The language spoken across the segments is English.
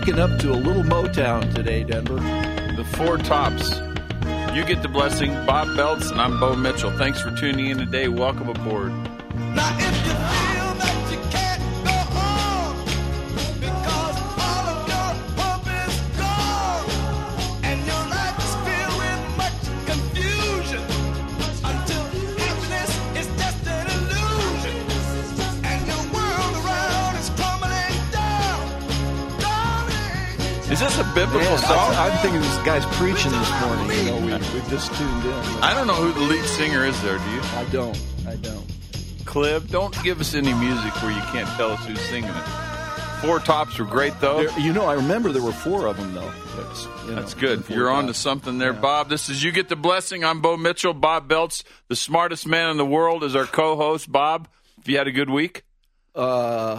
waking up to a little Motown today, Denver. The Four Tops. You get the blessing. Bob Belts, and I'm Bo Mitchell. Thanks for tuning in today. Welcome aboard. Now, if you feel that you can't go on because all of your hope is gone and your life is filled with much confusion until happiness is just an illusion and your world around is crumbling down, darling. Is this a biblical Man, song? I'm thinking this guy's preaching this morning. You know, we just tuned in. I don't know who the lead singer is there, do you? I don't. Cliff, don't give us any music where you can't tell us who's singing it. Four Tops were great, though. I remember there were four of them, though. That's good. You're on to something there, Bob. This is You Get the Blessing. I'm Bo Mitchell. Bob Belts, the smartest man in the world, is our co-host. Bob, have you had a good week? Duh.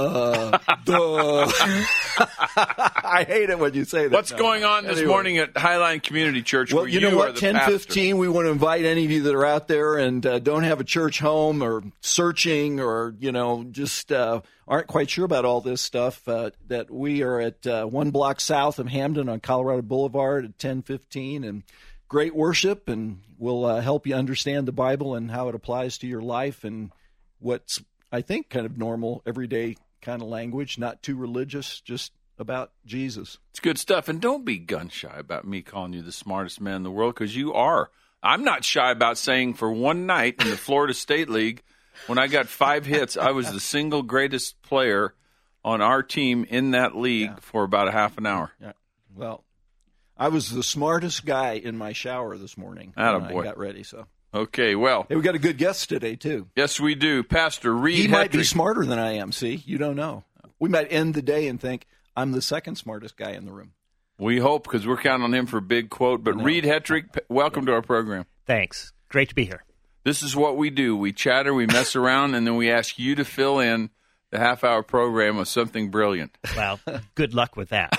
I hate it when you say that. What's going on this morning at Highline Community Church? Well, where you know what? are the pastor? 10:15, we want to invite any of you that are out there and don't have a church home or searching or, just aren't quite sure about all this stuff, that we are at 1 block south of Hamden on Colorado Boulevard at 10:15, and great worship, and we'll help you understand the Bible and how it applies to your life and what's, I think, kind of normal, everyday kind of language, not too religious, just about Jesus. It's good stuff. And don't be gun-shy about me calling you the smartest man in the world, because you are. I'm not shy about saying for one night in the Florida State League, when I got 5 hits, I was the single greatest player on our team in that league for about a half an hour. Yeah. Well, I was the smartest guy in my shower this morning when Attaboy. I got ready, so. Okay, well. Hey, we got a good guest today, too. Yes, we do. Pastor Reed He might be Hetrick. smarter than I am, see? You don't know. We might end the day and think, I'm the second smartest guy in the room. We hope, because we're counting on him for a big quote. But Reed Hetrick, welcome to our program. Thanks. Great to be here. This is what we do. We chatter, we mess around, and then we ask you to fill in the half-hour program with something brilliant. Well, good luck with that.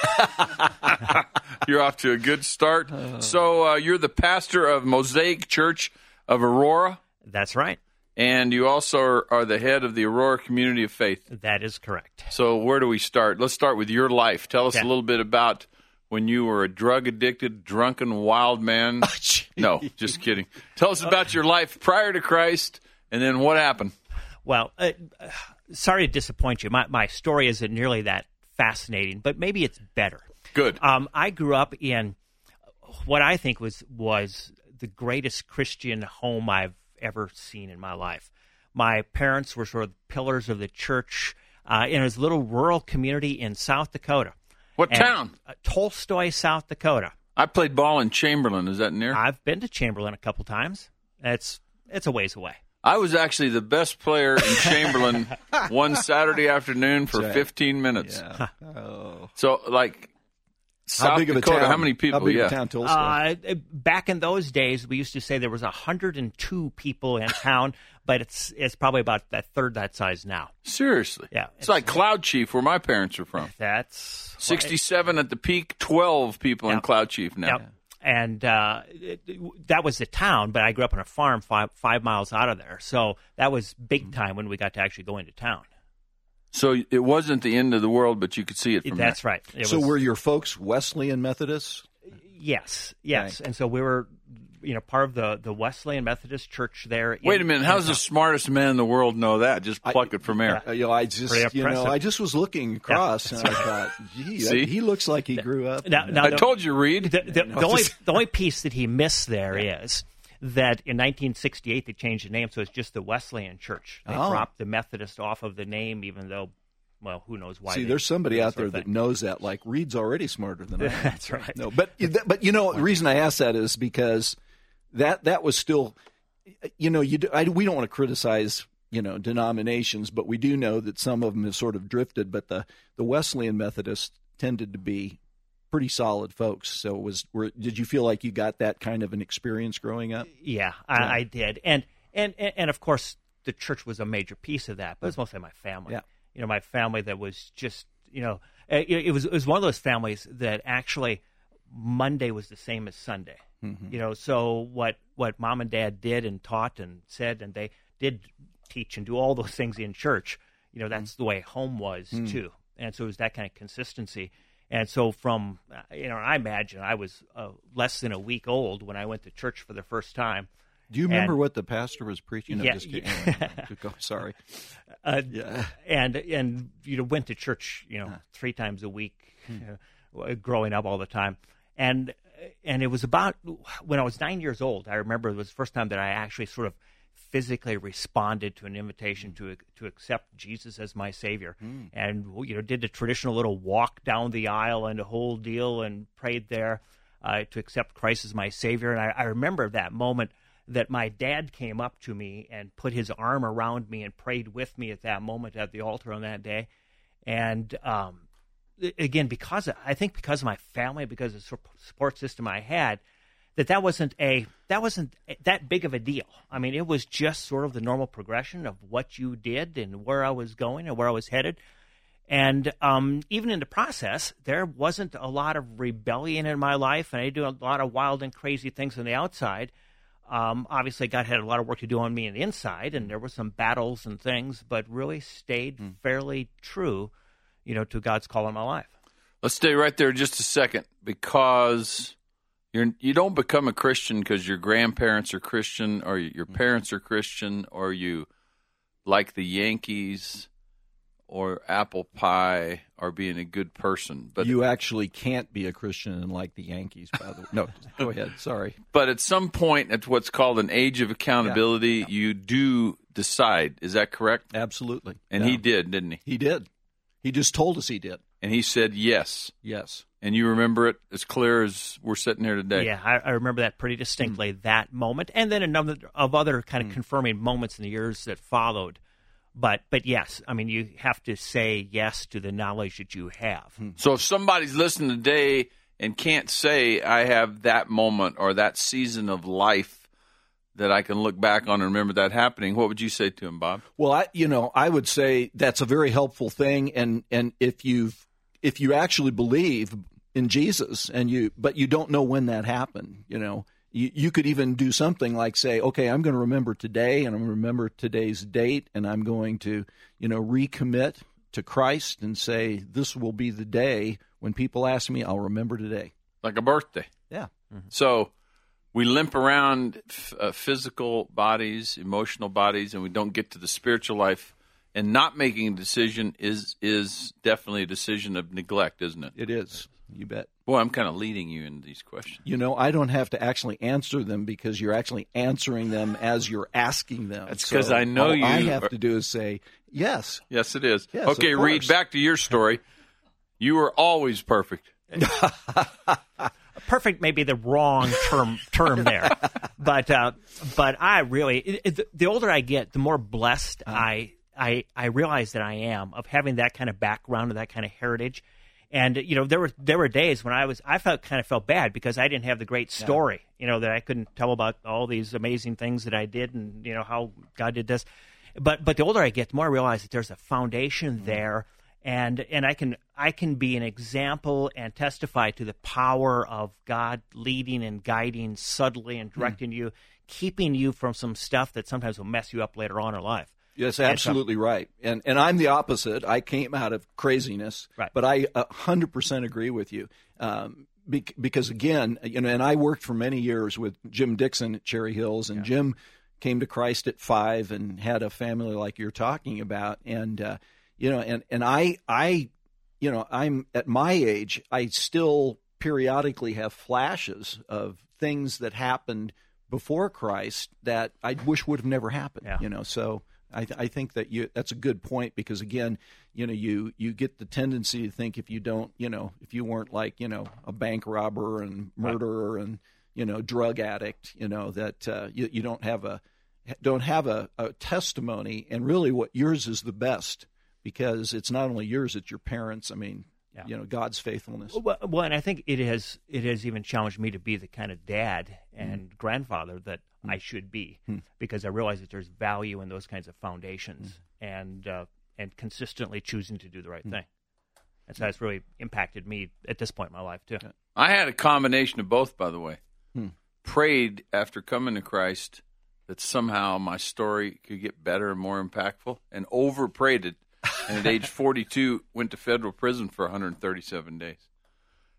You're off to a good start. So you're the pastor of Mosaic Church of Aurora, That's right. and you also are the head of the Aurora Community of Faith. That is correct. So where do we start? Let's start with your life. Tell us Okay. a little bit about when you were a drug-addicted, drunken, wild man. No, just kidding. Tell us about your life prior to Christ, and then what happened. Well, sorry to disappoint you. My story isn't nearly that fascinating, but maybe it's better. Good. I grew up in what I think was the greatest Christian home I've ever seen in my life. My parents were sort of pillars of the church in a little rural community in South Dakota. What town? Tolstoy, South Dakota. I played ball in Chamberlain. Is that near? I've been to Chamberlain a couple times. It's a ways away. I was actually the best player in Chamberlain one Saturday afternoon for 15 minutes. Yeah. Oh. So, like, South big of a Dakota, town? how many people? How big of a town, Tolstoy? Back in those days, we used to say there was 102 people in town, but it's probably about that third that size now. Seriously. Yeah. It's like Cloud Chief, where my parents are from. That's 67 at the peak, 12 people in Yep. Cloud Chief now. Yep. And that was the town, but I grew up on a farm 5 miles out of there. So that was big time when we got to actually go into town. So it wasn't the end of the world, but you could see it from That's there. right. It So was- were your folks Wesleyan Methodists? Yes. Right. And so we were, part of the Wesleyan Methodist Church there. Wait a minute. How does the smartest man in the world know that? Just pluck it from air. I just, Pretty impressive. I just was looking across and I thought, gee, See? he looks like he grew up. Now, I told you, Reed. The only piece that he missed there is that in 1968 they changed the name, so it's just the Wesleyan Church. They dropped the Methodist off of the name, even though, well, who knows why. See, they- there's somebody out there sort of that thing. knows that. Like Reed's already smarter than I am. That's right. No, but the reason I asked that is because that was still, we don't want to criticize denominations, but we do know that some of them have sort of drifted. But the Wesleyan Methodists tended to be pretty solid folks. So did you feel like you got that kind of an experience growing up? Yeah, I did, and of course the church was a major piece of that, but it was mostly my family. Yeah. My family that was just it was one of those families that actually Monday was the same as Sunday. Mm-hmm. So what mom and dad did and taught and said, and they did teach and do all those things in church. That's the way home was too, and so it was that kind of consistency. And so from, I imagine I was less than a week old when I went to church for the first time. Do you remember what the pastor was preaching? No, Yeah, just kidding. Sorry. Yeah. And went to church 3 times a week growing up all the time, and it was about when I was 9 years old. I remember it was the first time that I actually sort of physically responded to an invitation to accept Jesus as my Savior, and did the traditional little walk down the aisle and the whole deal, and prayed there to accept Christ as my Savior. And I remember that moment that my dad came up to me and put his arm around me and prayed with me at that moment at the altar on that day. And again, because of my family, because of the support system I had, that wasn't that big of a deal. I mean, it was just sort of the normal progression of what you did and where I was going and where I was headed. And even in the process, there wasn't a lot of rebellion in my life, and I do a lot of wild and crazy things on the outside. Obviously, God had a lot of work to do on me on the inside, and there were some battles and things, but really stayed fairly true, to God's call in my life. Let's stay right there just a second, because you don't become a Christian because your grandparents are Christian or your parents are Christian or you like the Yankees or apple pie or being a good person. But you actually can't be a Christian and like the Yankees, by the way. No, go ahead. Sorry. But at some point, at what's called an age of accountability, you do decide. Is that correct? Absolutely. And he did, didn't he? He did. He just told us he did. And he said yes. Yes. And you remember it as clear as we're sitting here today. Yeah, I remember that pretty distinctly, that moment, and then a number of other kind of confirming moments in the years that followed. But yes, I mean, you have to say yes to the knowledge that you have. So if somebody's listening today and can't say, I have that moment or that season of life that I can look back on and remember that happening, what would you say to him, Bob? Well, I would say that's a very helpful thing. And if you actually believe in Jesus but you don't know when that happened, you could even do something like say, okay, I'm going to remember today and I'm going to remember today's date and I'm going to, recommit to Christ and say, this will be the day when people ask me, I'll remember today. Like a birthday. Yeah. So we limp around physical bodies, emotional bodies, and we don't get to the spiritual life. And not making a decision is definitely a decision of neglect, isn't it? It is. You bet. Boy, I'm kind of leading you into these questions. I don't have to actually answer them because you're actually answering them as you're asking them. That's because I know all you. I have to do is say, yes. Yes, it is. Yes, okay, of Reed, course. back to your story. You were always perfect. Perfect may be the wrong term there, but I really, the older I get, the more blessed I realize that I am of having that kind of background and that kind of heritage. And there were days when I felt bad because I didn't have the great story, that I couldn't tell about all these amazing things that I did and how God did this. But the older I get, the more I realize that there's a foundation there, and I can be an example and testify to the power of God leading and guiding subtly and directing you, keeping you from some stuff that sometimes will mess you up later on in life. Yes, absolutely right. And I'm the opposite. I came out of craziness, right. But I 100% agree with you. Because again, and I worked for many years with Jim Dixon at Cherry Hills, and Jim came to Christ at 5 and had a family like you're talking about. And I'm at my age, I still periodically have flashes of things that happened before Christ that I wish would have never happened. Yeah. So I think that that's a good point because again, you get the tendency to think if you don't, if you weren't like, a bank robber and murderer and, drug addict, that you don't have a testimony, and really what yours is the best because it's not only yours, it's your parents. I mean, God's faithfulness. Well, and I think it has even challenged me to be the kind of dad and grandfather that I should be, because I realize that there's value in those kinds of foundations and consistently choosing to do the right thing. And so that's really impacted me at this point in my life too. I had a combination of both, by the way. Prayed after coming to Christ that somehow my story could get better and more impactful, and over-prayed it. And at age 42, went to federal prison for 137 days.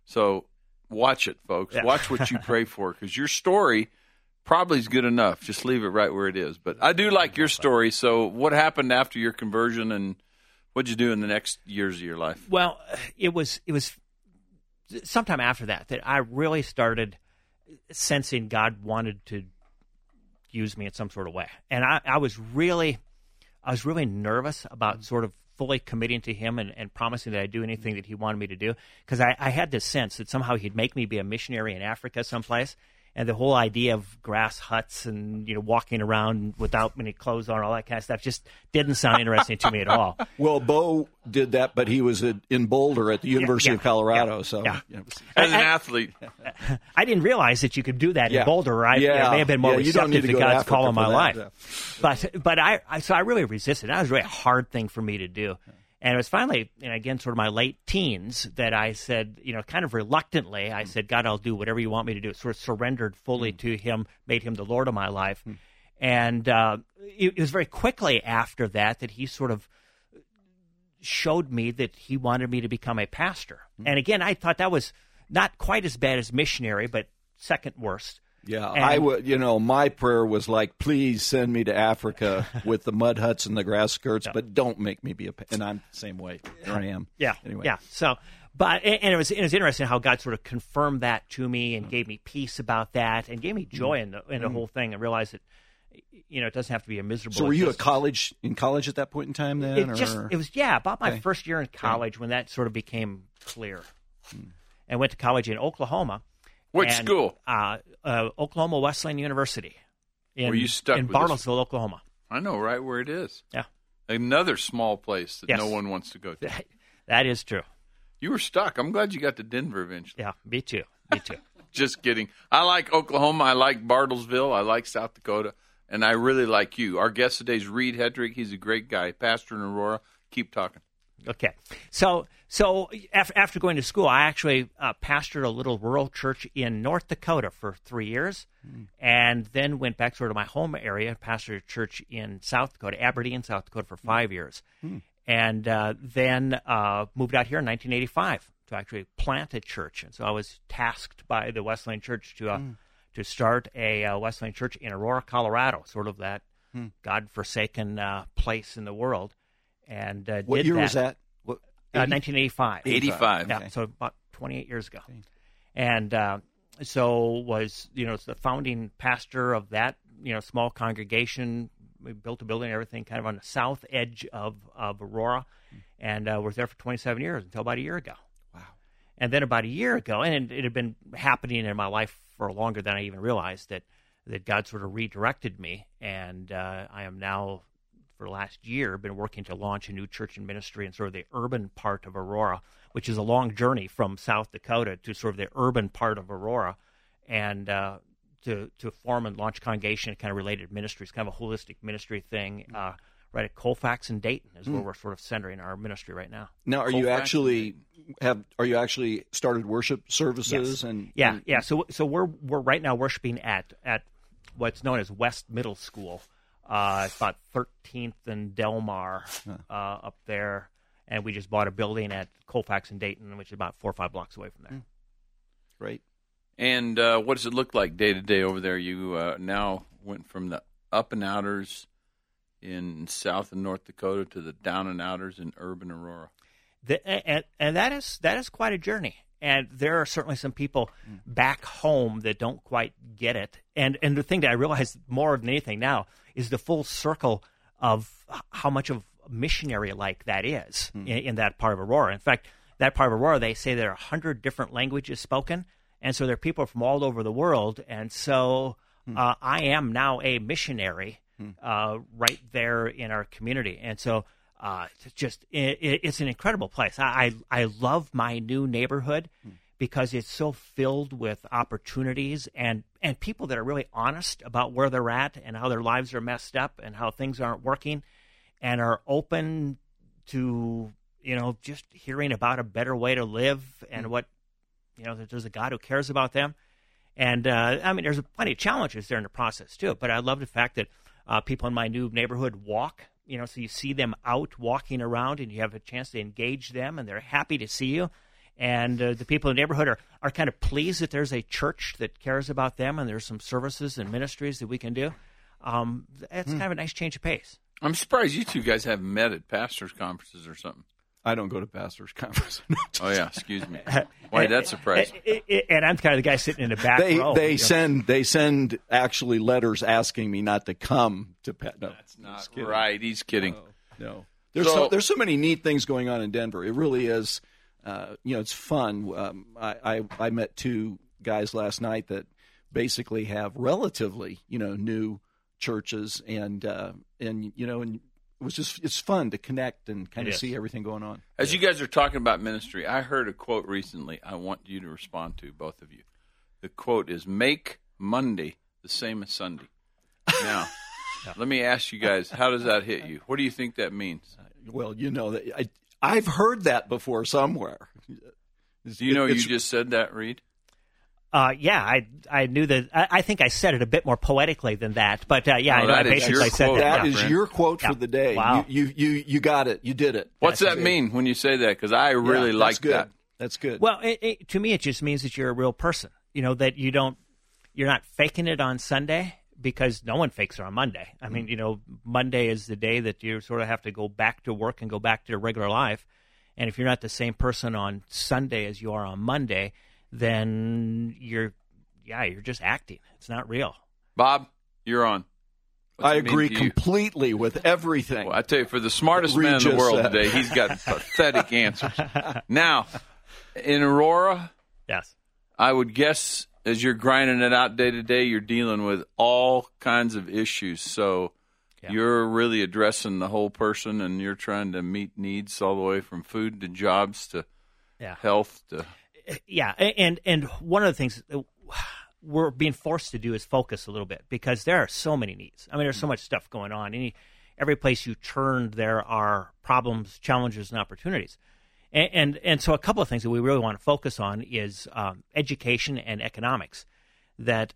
So watch it, folks. Yeah. Watch what you pray for, because your story probably is good enough. Just leave it right where it is. But I do like your story. So what happened after your conversion, and what'd you do in the next years of your life? Well, it was sometime after that I really started sensing God wanted to use me in some sort of way, and I was really nervous about sort of fully committing to Him and promising that I'd do anything that He wanted me to do, because I had this sense that somehow He'd make me be a missionary in Africa someplace. And the whole idea of grass huts and, walking around without any clothes on, all that kind of stuff, just didn't sound interesting to me at all. Well, Bo did that, but he was in Boulder at the University of Colorado. So, As an athlete. I didn't realize that you could do that Yeah. in Boulder. I Yeah. may have been more You don't need receptive to to go to God's Africa call in my for life. that, But I really resisted. That was a really hard thing for me to do. And it was finally, again, sort of my late teens that I said, kind of reluctantly, I said, God, I'll do whatever you want me to do. Sort of surrendered fully to Him, made Him the Lord of my life. And it was very quickly after that He sort of showed me that He wanted me to become a pastor. And again, I thought that was not quite as bad as missionary, but second worst. Yeah, And- I would. My prayer was like, please send me to Africa with the mud huts and the grass skirts, but don't make me be and I'm the same way. Here I am. Yeah. Anyway. Yeah. So, but and it was interesting how God sort of confirmed that to me and gave me peace about that and gave me joy in the whole thing, and realized that it doesn't have to be a miserable. So were you existence. in college at that point in time then? It was about my first year in college when that sort of became clear, and went to college in Oklahoma. Which And, school? Oklahoma Wesleyan University. Were you stuck in with this- Bartlesville, Oklahoma? I know right where it is. Yeah, Another small place that Yes. no one wants to go to. that is true. You were stuck. I'm glad you got to Denver eventually. Yeah, me too. Me too. Just kidding. I like Oklahoma. I like Bartlesville. I like South Dakota. And I really like you. Our guest today is Reed Hedrick. He's a great guy, pastor in Aurora. Keep talking. Okay, so after going to school, I actually pastored a little rural church in North Dakota for 3 years, and then went back sort of my home area, pastored a church in South Dakota, Aberdeen, South Dakota, for 5 years, and then moved out here in 1985 to actually plant a church. And so I was tasked by the Wesleyan Church to start a Wesleyan church in Aurora, Colorado, sort of that God-forsaken place in the world. And What did year that. was that? 1985. 85. Yeah, Okay. so about 28 years ago. And so was, the founding pastor of that, small congregation. We built a building and everything kind of on the south edge of Aurora, and was there for 27 years until about a year ago. Wow. And then about a year ago, and it had been happening in my life for longer than I even realized, that God sort of redirected me, and I am now, for the last year, been working to launch a new church and ministry in sort of the urban part of Aurora, which is a long journey from South Dakota to sort of the urban part of Aurora, and to form and launch congregation, kind of related ministries, kind of a holistic ministry thing. Right at Colfax and Dayton is where we're sort of centering our ministry right now. Now, are you actually started worship services? Yes. Yeah. So we're right now worshiping at what's known as West Middle School. It's about 13th and Delmar up there, and we just bought a building at Colfax and Dayton, which is about 4 or 5 blocks away from there. Great. And what does it look like day to day over there? You now went from the up and outers in South and North Dakota to the down and outers in urban Aurora. And that is quite a journey. And there are certainly some people back home that don't quite get it. And the thing that I realize more than anything now is the full circle of how much of missionary like that is in that part of Aurora. In fact, that part of Aurora, they say there are 100 different languages spoken. And so there are people from all over the world. And so I am now a missionary right there in our community. And so it's an incredible place. I love my new neighborhood because it's so filled with opportunities and people that are really honest about where they're at and how their lives are messed up and how things aren't working, and are open to just hearing about a better way to live and what that there's a God who cares about them. And there's plenty of challenges there in the process too. But I love the fact that people in my new neighborhood walk. So you see them out walking around and you have a chance to engage them and they're happy to see you. And the people in the neighborhood are kind of pleased that there's a church that cares about them, and there's some services and ministries that we can do. It's kind of a nice change of pace. I'm surprised you two guys haven't met at pastors' conferences or something. I don't go to pastors' conferences. Oh, yeah, excuse me. Why, that's surprising. And I'm kind of the guy sitting in the back row. They send actually letters asking me not to come to No, That's not right. He's kidding. No. There's so many neat things going on in Denver. It really is. It's fun. I met two guys last night that basically have relatively new churches, and it's fun to connect and kind of see everything going on. As you guys are talking about ministry, I heard a quote recently I want you to respond to, both of you. The quote is, "Make Monday the same as Sunday." Now, let me ask you guys, how does that hit you? What do you think that means? Well, that I've heard that before somewhere. Do you know you just said that, Reed? Yeah, I knew that. I think I said it a bit more poetically than that, but I know I basically said that. That is your quote for the day. Wow. You got it. You did it. What's that mean when you say that? Because I really like that. That's good. Well, to me, it just means that you're a real person. That you're not faking it on Sunday, because no one fakes it on Monday. I mean, Monday is the day that you sort of have to go back to work and go back to your regular life. And if you're not the same person on Sunday as you are on Monday, then you're just acting. It's not real. Bob, you're on. I agree completely with everything. Well, I tell you, for the smartest man in the world today, he's got pathetic answers. Now, in Aurora, yes, I would guess as you're grinding it out day to day, you're dealing with all kinds of issues. So you're really addressing the whole person, and you're trying to meet needs all the way from food to jobs to health to... Yeah, and one of the things we're being forced to do is focus a little bit, because there are so many needs. I mean, there's so much stuff going on. Every place you turn, there are problems, challenges, and opportunities. And so a couple of things that we really want to focus on is education and economics. That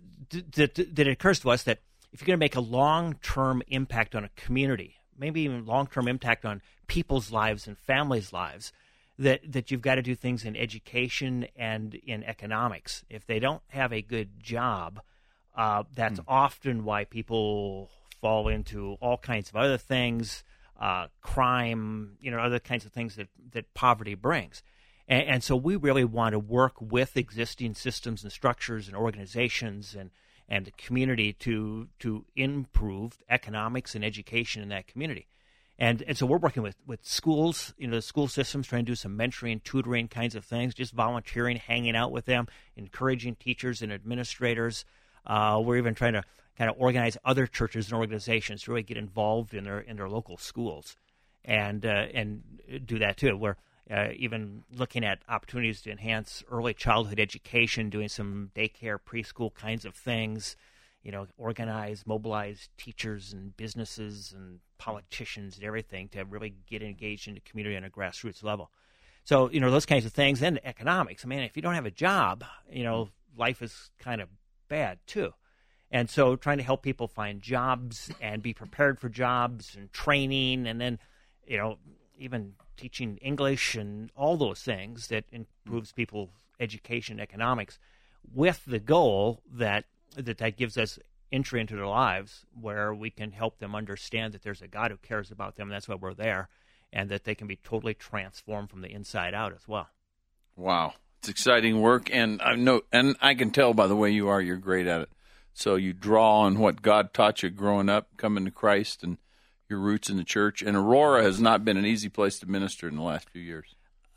it occurs to us that if you're going to make a long-term impact on a community, maybe even long-term impact on people's lives and families' lives, that you've got to do things in education and in economics. If they don't have a good job, that's often why people fall into all kinds of other things, crime, other kinds of things that poverty brings. And so we really want to work with existing systems and structures and organizations and the community to improve economics and education in that community. And so we're working with schools, the school systems, trying to do some mentoring, tutoring kinds of things, just volunteering, hanging out with them, encouraging teachers and administrators. We're even trying to kind of organize other churches and organizations to really get involved in their local schools, and do that too. We're even looking at opportunities to enhance early childhood education, doing some daycare, preschool kinds of things. Organize, mobilize teachers and businesses and politicians and everything to really get engaged in the community on a grassroots level. So, those kinds of things. And economics. I mean, if you don't have a job, life is kind of bad too. And so trying to help people find jobs and be prepared for jobs and training, and then, even teaching English and all those things that improves people's education, economics, with the goal that gives us entry into their lives, where we can help them understand that there's a God who cares about them, and that's why we're there, and that they can be totally transformed from the inside out as well. Wow. It's exciting work, and I can tell by the way you're great at it. So you draw on what God taught you growing up, coming to Christ, and your roots in the church. And Aurora has not been an easy place to minister in the last few years.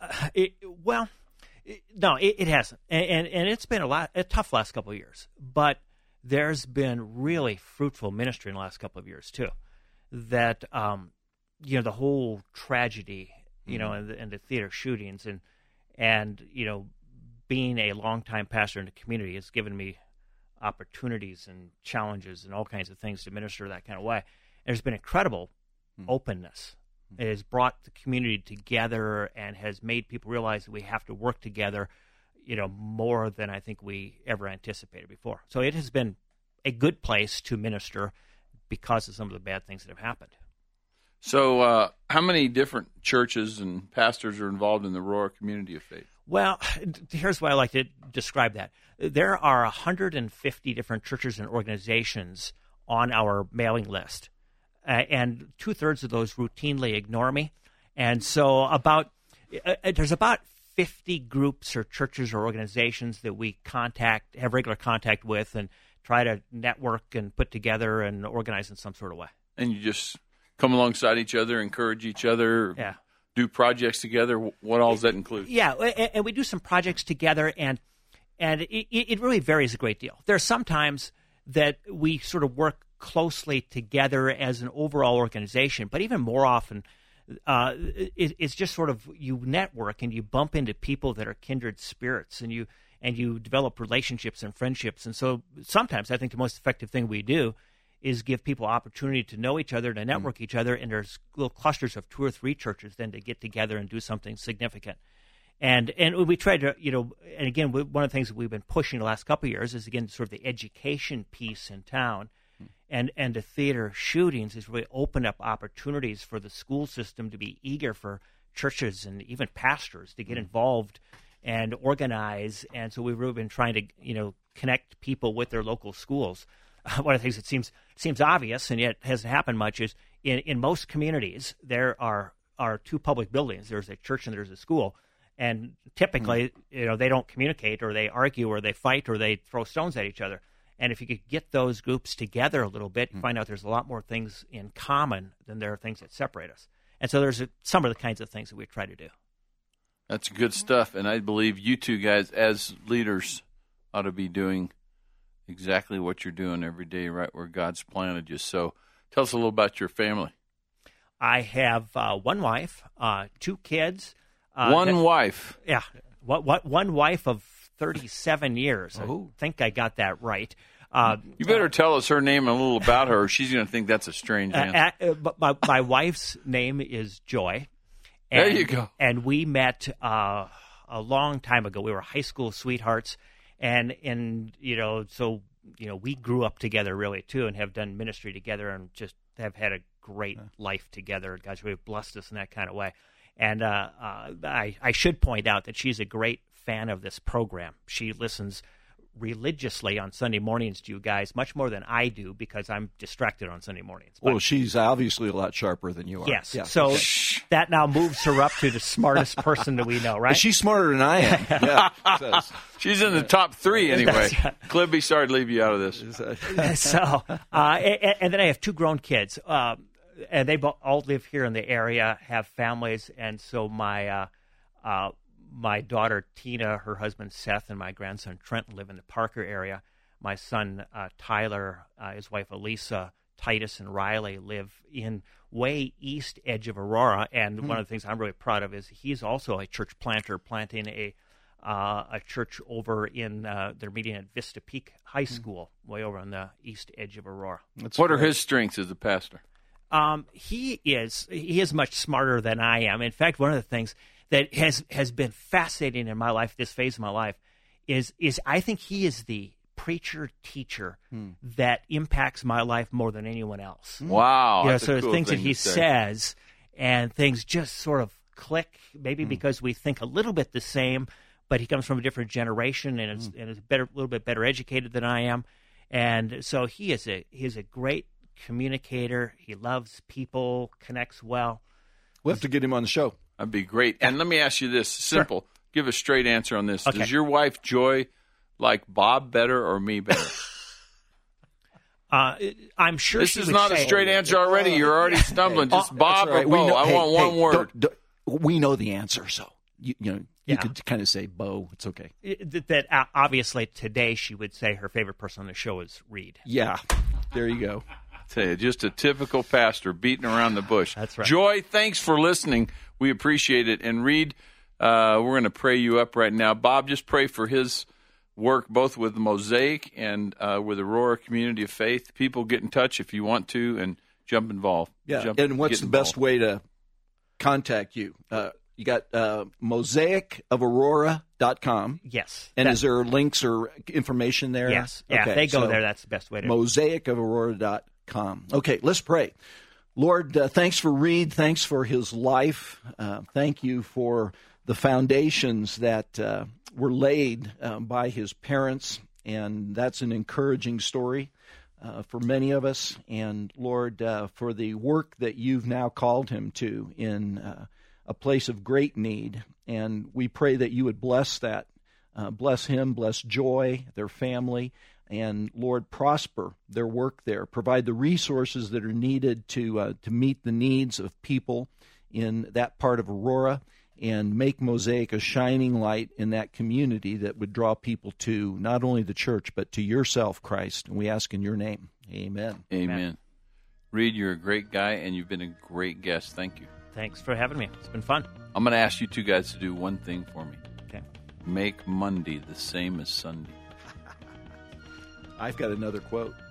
No, it hasn't, and it's been a tough last couple of years. But there's been really fruitful ministry in the last couple of years too. That the whole tragedy, and the theater shootings, and being a longtime pastor in the community has given me opportunities and challenges and all kinds of things to minister that kind of way. And there's been incredible openness. It has brought the community together and has made people realize that we have to work together, more than I think we ever anticipated before. So it has been a good place to minister because of some of the bad things that have happened. So how many different churches and pastors are involved in the Aurora Community of Faith? Well, here's what I like to describe that. There are 150 different churches and organizations on our mailing list, and 2/3 of those routinely ignore me. And so there's about 50 groups or churches or organizations that we have regular contact with and try to network and put together and organize in some sort of way. And you just come alongside each other, encourage each other, do projects together. What all does that include? Yeah, and we do some projects together, and it really varies a great deal. There are some times that we sort of work closely together as an overall organization, but even more often, it's just sort of you network and you bump into people that are kindred spirits, and you develop relationships and friendships. And so sometimes I think the most effective thing we do is give people opportunity to know each other, to network each other, and there's little clusters of 2 or 3 churches then to get together and do something significant. And we try to, and again, one of the things that we've been pushing the last couple of years is, again, sort of the education piece in town. And the theater shootings has really opened up opportunities for the school system to be eager for churches and even pastors to get involved and organize. And so we've really been trying to, connect people with their local schools. One of the things that seems obvious and yet hasn't happened much is in most communities there are 2 public buildings. There's a church and there's a school. And typically, they don't communicate, or they argue, or they fight, or they throw stones at each other. And if you could get those groups together a little bit, you find out there's a lot more things in common than there are things that separate us. And so there's some of the kinds of things that we try to do. That's good stuff. And I believe you two guys, as leaders, ought to be doing exactly what you're doing every day, right where God's planted you. So tell us a little about your family. I have 1 wife, 2 kids. One wife? Yeah. One wife of 37 years. Oh. I think I got that right. You better tell us her name and a little about her, or she's going to think that's a strange answer. My wife's name is Joy. There you go. And we met a long time ago. We were high school sweethearts. And so we grew up together really too, and have done ministry together, and just have had a great life together. God's really blessed us in that kind of way. And I should point out that she's a great fan of this program. She listens religiously on Sunday mornings to you guys, much more than I do, because I'm distracted on Sunday mornings. Well, she's obviously a lot sharper than you are. Yes. Yeah. So that now moves her up to the smartest person that we know, right? She's smarter than I am. Yeah. She's in the top 3 anyway. Clibby, sorry to leave you out of this. So, and then I have 2 grown kids. And they all live here in the area, have families, and so my daughter Tina, her husband Seth, and my grandson Trent live in the Parker area. My son Tyler, his wife Elisa, Titus, and Riley live in way east edge of Aurora. And one of the things I'm really proud of is he's also a church planter, planting a church over in they're meeting at Vista Peak High School, way over on the east edge of Aurora. What are his strengths as a pastor? He is much smarter than I am. In fact, one of the things that has been fascinating in my life, this phase of my life, is I think he is the preacher teacher that impacts my life more than anyone else. Wow. So the things that he says and things just sort of click, maybe because we think a little bit the same, but he comes from a different generation and is a little bit better educated than I am. And so he is a great communicator. He loves people, connects well. We'll have to get him on the show. That'd be great. And let me ask you this, simple. Sure. Give a straight answer on this. Okay. Does your wife, Joy, like Bob better or me better? I'm sure this is not a straight answer already. You're already stumbling. Just Bob or Bo. I want one word. We know the answer, so you could kind of say Bo. It's okay. That obviously today she would say her favorite person on the show is Reed. Yeah, there you go. Tell you, just a typical pastor beating around the bush. That's right. Joy, thanks for listening. We appreciate it. And Reed, we're going to pray you up right now. Bob, just pray for his work both with Mosaic and with Aurora Community of Faith. People, get in touch if you want to and jump involved. Yeah. And what's the best way to contact you? You got mosaicofAurora.com. Yes. And is there links or information there? Yes. Yeah, okay, if they go there, that's the best way to mosaicofAurora.com. Okay, let's pray. Lord, thanks for Reed. Thanks for his life. Thank you for the foundations that were laid by his parents, and that's an encouraging story for many of us. And Lord, for the work that you've now called him to in a place of great need. And we pray that you would bless that. Bless him, bless Joy, their family, and Lord, prosper their work there. Provide the resources that are needed to meet the needs of people in that part of Aurora, and make Mosaic a shining light in that community that would draw people to not only the church, but to yourself, Christ. And we ask in your name. Amen. Amen. Reed, you're a great guy, and you've been a great guest. Thank you. Thanks for having me. It's been fun. I'm going to ask you two guys to do one thing for me. Okay. Make Monday the same as Sunday. I've got another quote.